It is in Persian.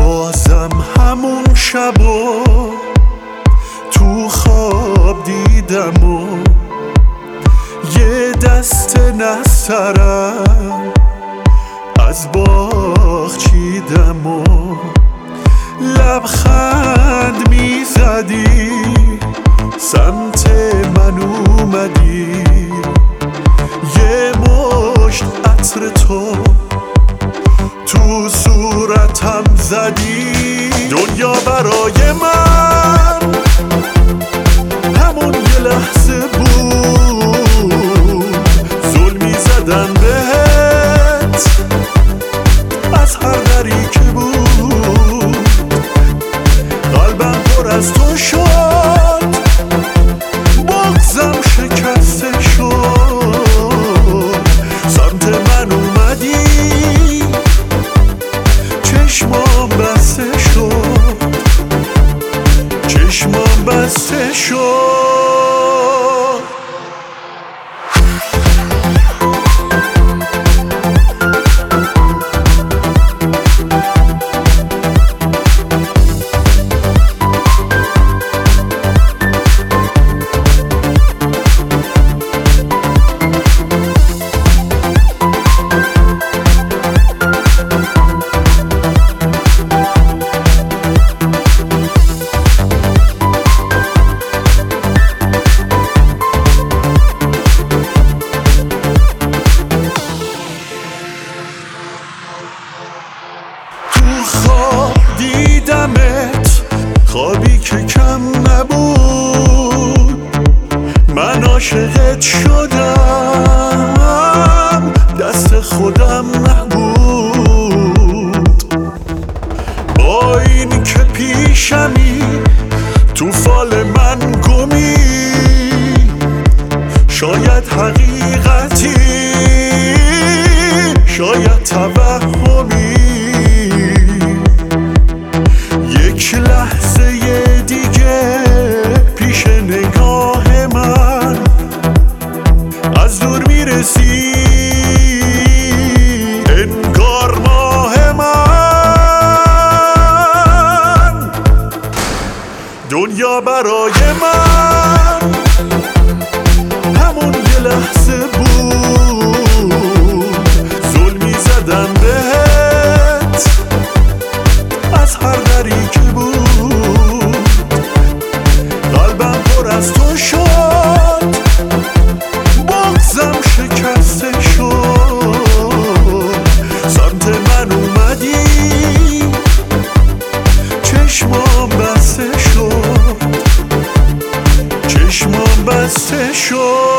بازم همون شبو تو خواب دیدم و یه دست نسترم از باغ چیدم و لبخند میزدی سمت من اومدی یه مشت عطر تو صورتم زدی دنیا برای من همون یه لحظه بود ظلمی زدن بهت از هر دری که بود قلبم پر از تو شد بغضم شکسته شد سمت من اومدی چشمام بسته شد چشمام بسته شد خواب دیدمت خوابی که کم نبود من عاشقت شدم دست خودم نبود با این که پیشمی تو فال من گمی شاید حقیقتی شاید توهمی یک لحظه دیگه پیش نگاه من از دور میرسی انگار ماه من دنیا برای من همون یه لحظه بود ظلمی زدن بهت از هر دری که بود قلبم پر از تو شد بغضم شکسته شد سمت من اومدی چشمام بسته شد چشمام بسته شد